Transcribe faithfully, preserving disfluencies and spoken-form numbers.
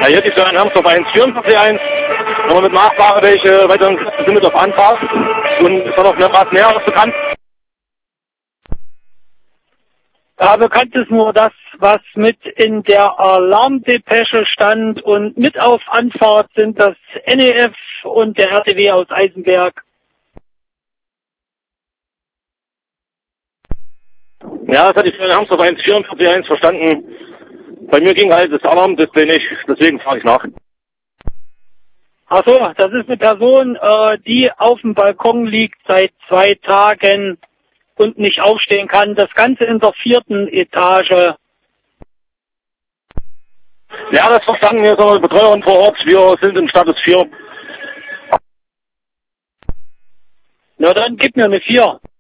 Ja, hier die für einen Hamster eins vierundvierzig eins. Nochmal mit Nachfrage, welche weiteren Kräfte sind mit auf Anfahrt. Und ist da noch was Näheres bekannt? Ja, bekannt ist nur das, was mit in der Alarmdepesche stand, und mit auf Anfahrt sind das N E F und der R T W aus Eisenberg. Ja, das hatte ich für einen Hamster eins vierundvierzig eins verstanden. Bei mir ging halt das Alarmdisplay nicht, deswegen frage ich nach. Ach so, das ist eine Person, äh, die auf dem Balkon liegt seit zwei Tagen und nicht aufstehen kann. Das Ganze in der vierten Etage. Ja, das verstanden. Hier ist noch eine Betreuerin vor Ort. Wir sind im Status vier. Na dann gib mir eine vier.